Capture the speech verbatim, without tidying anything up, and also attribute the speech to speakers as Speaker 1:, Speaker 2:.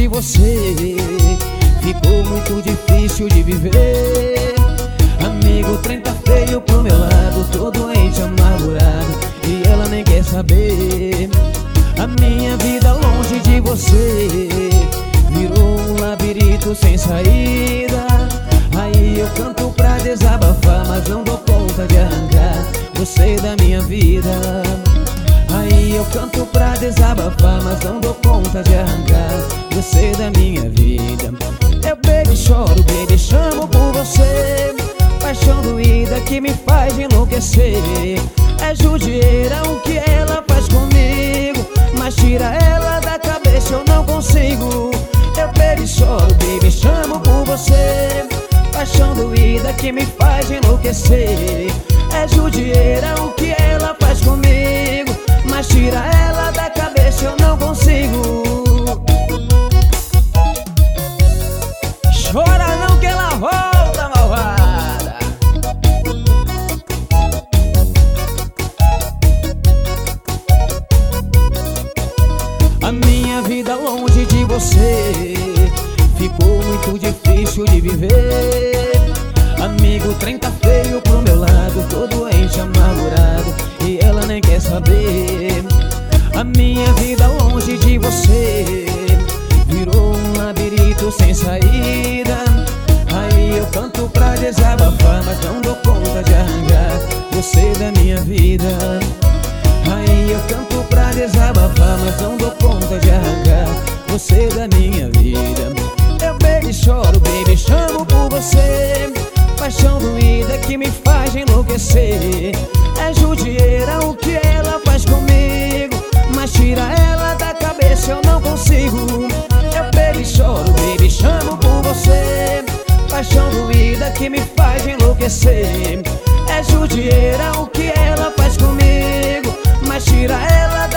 Speaker 1: de você ficou muito difícil de viver. Amigo, o trem tá feio pro meu lado, tô doente, amargurado, e ela nem quer saber. A minha vida longe de você virou um labirinto sem saída. Aí eu canto pra desabafar, mas não dou conta de arrancar você da minha vida. Aí eu canto pra desabafar, mas não dou conta de arrancar você da minha vida. Eu bebo e choro, baby, chamo por você, paixão doída que me faz enlouquecer. É judiaira o que ela faz comigo, mas tira ela da cabeça, eu não consigo. Eu bebo e choro, baby, chamo por você, paixão doída que me faz enlouquecer. É judiaira o que ela faz comigo, mas tira ela da cabeça, eu não consigo. Chora não que ela volta, malvada. A minha vida longe de você ficou muito difícil de viver. Amigo, o trem tá feio pro meu lado, tô doente, amargurado, e ela nem quer saber. A minha vida longe de você virou um labirinto sem saída. Aí eu canto pra desabafar, mas não dou conta de arrancar você da minha vida. Aí eu canto pra desabafar, mas não dou conta de arrancar você da minha vida. Eu bebo e choro, baby, chamo por você, paixão doída que me faz enlouquecer. É judiaira o que ela faz comigo, mas tira ela da cabeça, eu não consigo. Eu bebo e choro, baby, chamo por você, paixão doída que me faz enlouquecer. É judiaira o que ela faz comigo, mas tira ela